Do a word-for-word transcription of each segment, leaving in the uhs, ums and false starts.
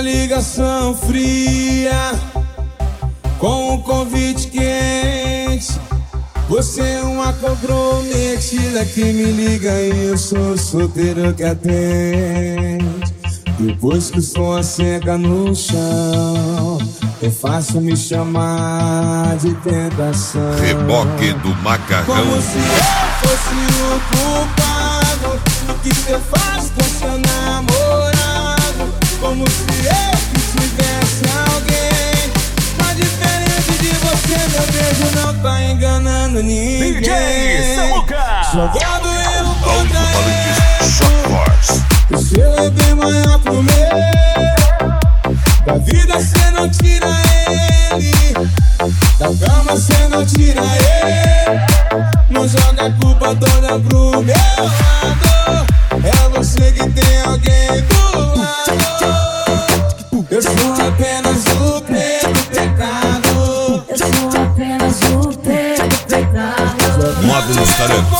ligação fria com um convite quente. Você é uma comprometida que me liga e eu sou solteiro que atende. Depois que o som assenta no chão, é fácil me chamar de tentação. Reboque do macarrão. Como se eu fosse o culpado do que você faz com seu namorado. Como se eu que tivesse alguém. Mas diferente de você, meu beijo não tá enganando ninguém. D J Samuca, jogando erro contra ele. Shock Force. O seu é bem maior pro meu. Da vida cê não tira ele, da cama cê não tira ele. Não joga a culpa toda pro meu lado. É você que tem alguém do lado. Eu sou apenas o preto pecado. Eu sou apenas o preto pecado. Móvel nos talentos.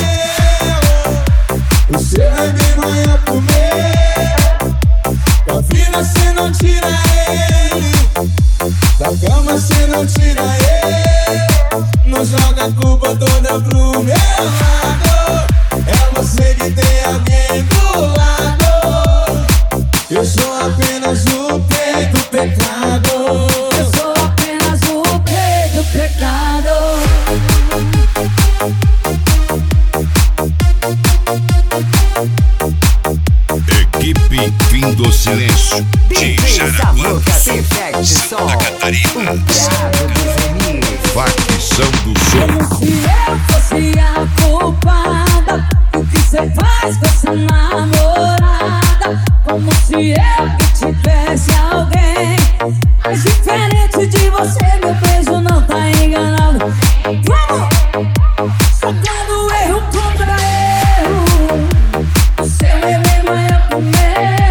O seu é bem maior pro meu. Da vida cê não tira ele, da cama cê não tira ele. Não joga a culpa toda pro meu lado. É você que tem alguém do lado. Eu sou apenas o preto pecado. Eu sou apenas o preto pecado. Equipe Fim do Silêncio de Jaraguá, Santa Catarina. Facção do Som. Como se eu fosse a culpada do que cê faz com essa namorada. Como se eu que tivesse alguém. Mas diferente de você, meu beijo não tá enganado. Vamos! Jogando erro contra erro. O seu é bem maior pro meu.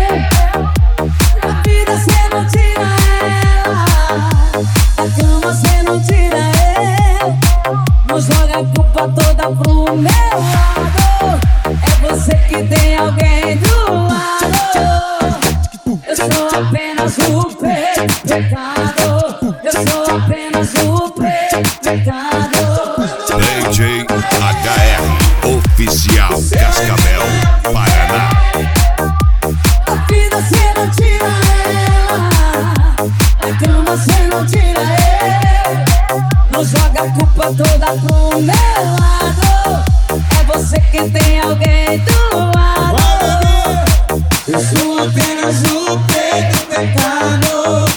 Da vida cê não tira ela, da cama cê não tira ele. Não joga a culpa toda pro meu lado. É você que tem alguém do lado. Eu sou apenas o preto pecado. Eu sou apenas o preto pecado. D J H R Oficial Cascavel, Paraná. A vida cê não tira ela, a cama cê não tira ele. Não joga a culpa toda pro meu lado. É você que tem alguém do lado. Eu sou apenas o preto pecado.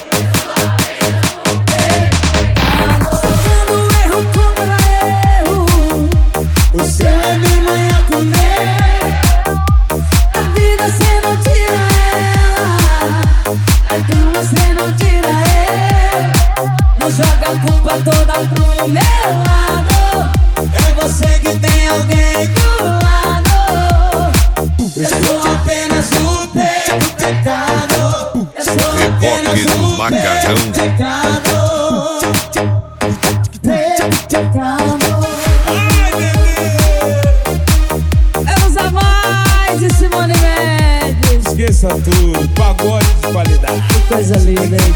Jogando erro contra erro. O seu é bem maior pro meu. A vida cê não tira ela, a cama cê não tira ele. Não joga a culpa toda pro meu lado. É você que tem alguém do lado. Eu sou apenas o preto pecado. Eu sou apenas Reboque do o macarrão. preto pecado. Preto pecado. Ai, bebê. É os a mais de Simone Mendes. Esqueça tudo, pagode de qualidade. Que coisa linda, hein?